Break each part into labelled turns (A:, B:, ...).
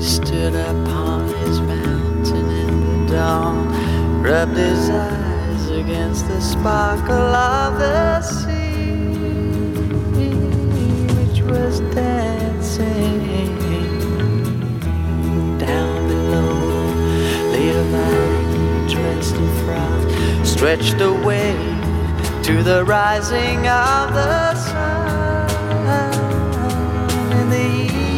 A: stood upon his mountain in the dawn, rubbed his eyes against the sparkle of the sea, which was dancing. Down below lay a valley dressed in frost, stretched away to the rising of the sun in the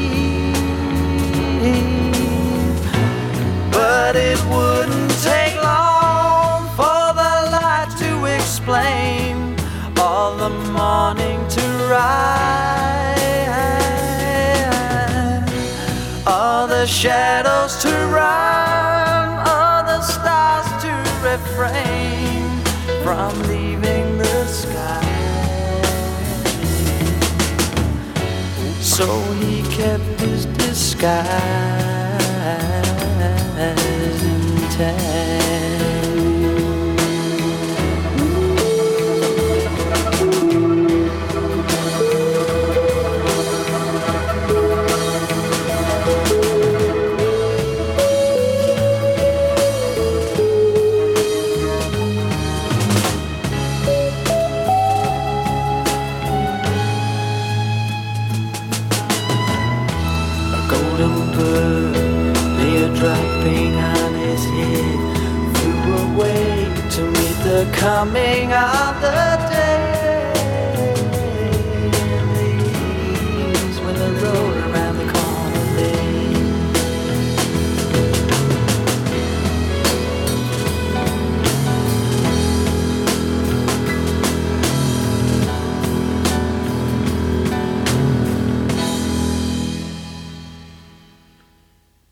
A: east. But it wouldn't take long for the light to explain all the morning to rise, all the shadows to run, all the stars to refrain from leaving the sky. So he kept his disguise intact. Dropping on his head, flew away to meet the coming of the day.